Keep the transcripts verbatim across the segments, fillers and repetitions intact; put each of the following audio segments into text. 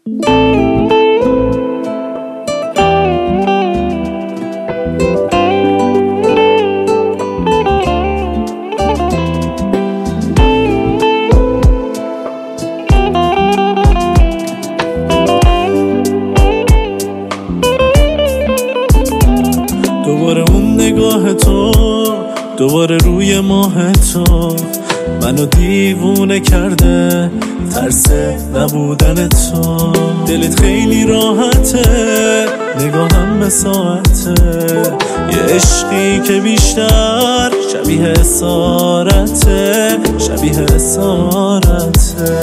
دوباره اون نگاه تو، دوباره روی ماه تو منو دیوونه کرده، ترس نبودن تو. دلت خیلی راحته، نگاهم به ساعته، یه عشقی که بیشتر شبیه اسارته، شبیه اسارته.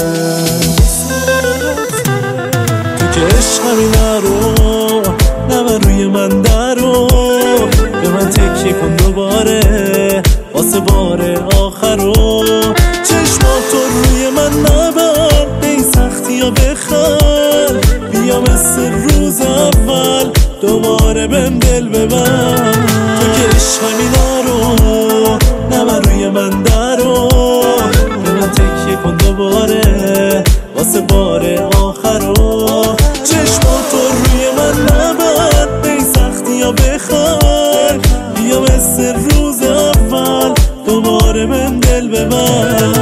تو که عشق همین نرو، نبر روی من درو، به من تکیه کن دوباره واسه بار آخرو. چشماتو روی من نبر، به این سختی ها بخل، بیا مثل روز اول دوباره بهم دل ببر. تو که عشق همین رو، نبر روی من درو، به من تکیه کن دوباره واسه بار آخرو. چشماتو روی من نبر، به این سختی ها بخل، بیا مثل روز اول دوباره بهم دل ببر.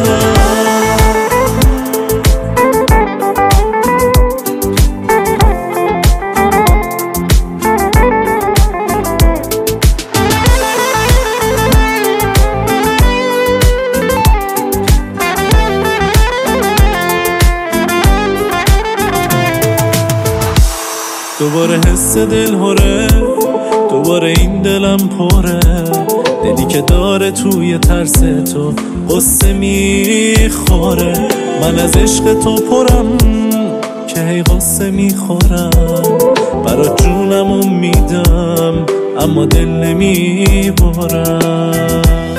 دوباره حس دل هره، دوباره این دلم پره، دلی که داره توی ترس تو قصه میخوره. من از عشق تو پرم که هی قصه میخورم، برات جونمو میدم اما دل نمیبرم.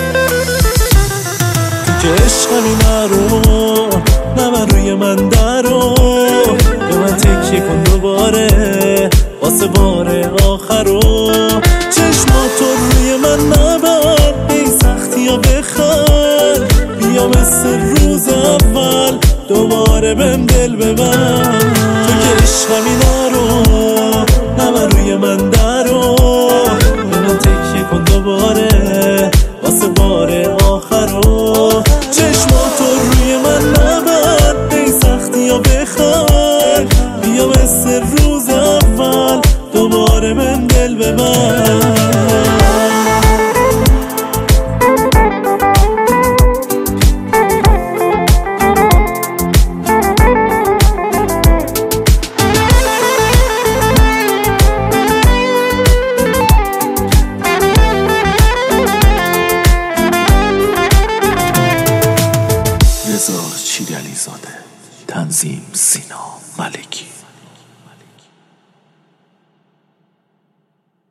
تو که عشق همین رو، نبر روی من درو، به من تکیه کن دوباره واسه بار آخرو. چشماتو روی من نبر، به این سختی ها بخل، بیا مثل روز اول دوباره بهم دل ببر. تو که عشق همین رو، نبر روی من درو، به من تکیه کن دوباره واسه بار آخرو. چشماتو روی من نبر، به این سختی ها بخل، بیا مثل روز اول دوباره بهم دل ببر. رضا چیدلی زاده، تنظیم سینا ملکی.